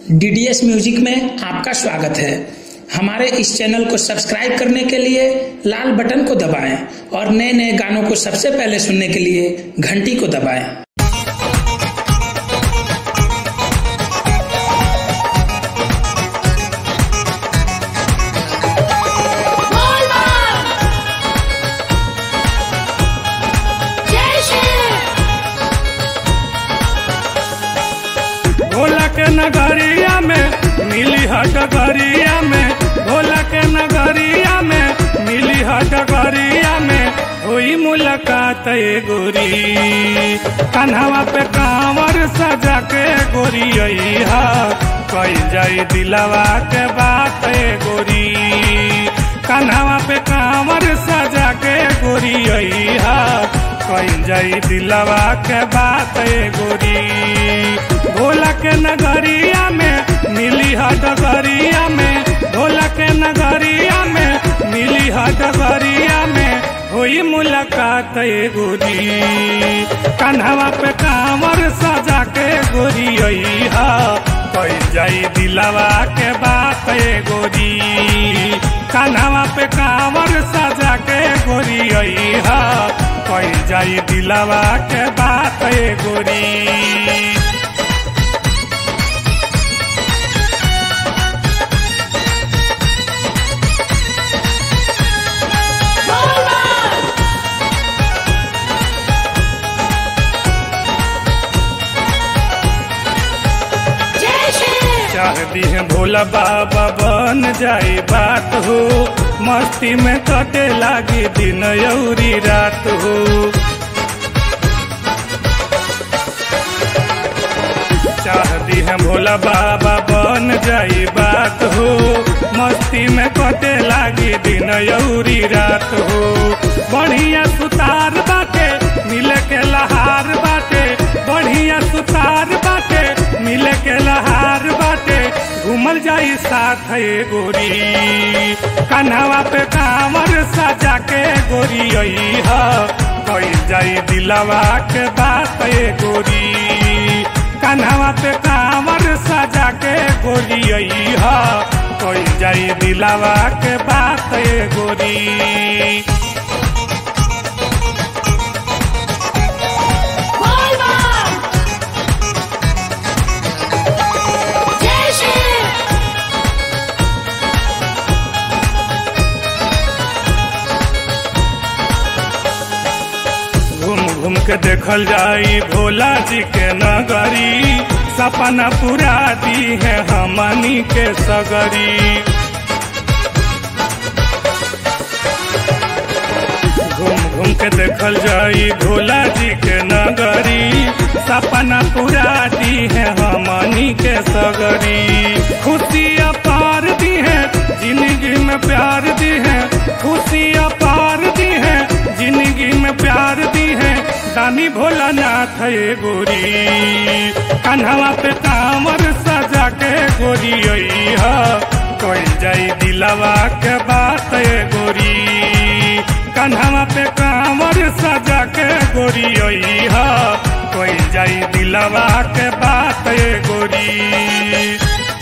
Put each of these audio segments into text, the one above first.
DDS music में आपका स्वागत है। हमारे इस चैनल को सब्सक्राइब करने के लिए लाल बटन को दबाएं और नए नए गानों को सबसे पहले सुनने के लिए घंटी को दबाएं। भोला के नगरिया में मिली हटगरिया में, भोला के नगरिया में मिली हटगरिया में हुई मुलाकात गोरी। कन्हवा पे कांवर सजा के गोरी अइहा कई जाई दिलवा के बात गोरी। कन्हवा पे कांवर सजा के गोरी अइहा कई जाई दिलवा के बात गोरी। भोला के नगरिया में मिली हटगरिया में, भोला के नगरिया में मिली हटगरिया में हुई मुलाकात गोरी। कन्हवा पे कांवर सजा के गोरी अइहा कई जाई दिलवा के बात गोरी। कन्हवा पे कांवर सजा के गोरी अइहा कई जाई दिलवा के बात गोरी। चाहती है भोला बाबा बन जाए बात हो, मस्ती में कटे लागी दिन यौरी रात हो। चाहती है भोला बाबा बन जाए बात हो, मस्ती में कटे लागी दिन यौरी रात हो। बढ़िया सुतार बाटे मिले के लहार बाटे, बढ़िया सुतार बाटे मिले के लहार बाटे घूमल जाई साथ गोरी। कन्हवा पे कांवर सजा के गोरी अइहा कई जाई दिलवा के बात गोरी। कन्हवा पे कांवर सजा के गोरी अइहा कई जाई दिलवा के बात गोरी। घूम के देखल जाई भोला जी के नगरी, सपना पूरा दी है हमनी के सगरी। घूम के देखल जाई भोला जी के नगरी, सपना पूरा दी है हमनी के सगरी। खुशियाँ पार दी है जिंदगी में प्यार दी है, खुशियाँ पार दी है जिंदगी में प्यार दी है दानी भोलानाथ गोरी। कन्हवा पे कांवर सजा के गोरी अइहा कई जाई दिलवा के बात गोरी। कन्हवा पे कांवर सजा के गोरी अइहा कई जाई दिलवा के बात गोरी।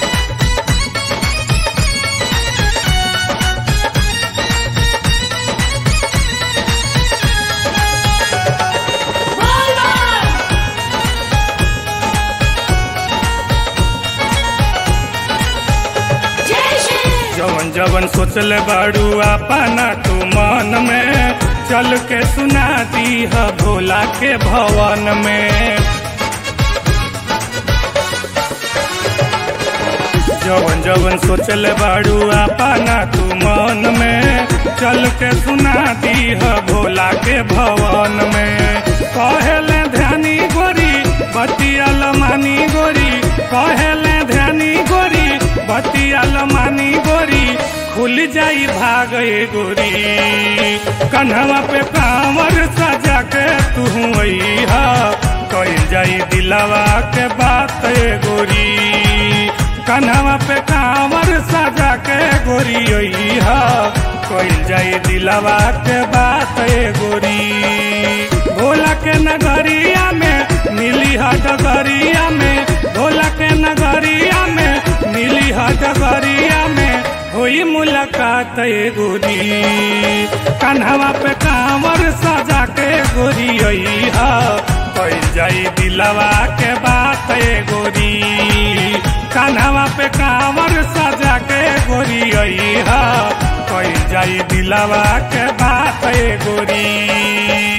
जवन जवन सोचले बाड़ू अपना तू मन में, चल के सुना दी है भोला के भवन में। जवन जवन सोचले बाड़ू अपना तू मन में, चल के सुना दी है भोला के भवन में। कहेले ध्यानी गोरी बतियाल मानी गोरी, कहेले ध्यानी गोरी बतियाल मानी गोरी खुल जाई भाग गोरी। कन्हवा पे कांवर सजा के तू अइहा कई जाई दिलवा के बात गोरी। कन्हवा पे कांवर सजा के गोरी अइहा कई जाई दिलवा के बात गोरी। भोला के नगरिया में मिली हटगरिया में, भोला के नगरिया में मुलाकात गोरी। कान्हवा पे कांवर सजा के गोरी अइहा कइल जाई दिलवा के बात गोरी। कान्हवा पे कांवर सजा के गोरी अइहा कइल जाई दिलवा के बात गोरी।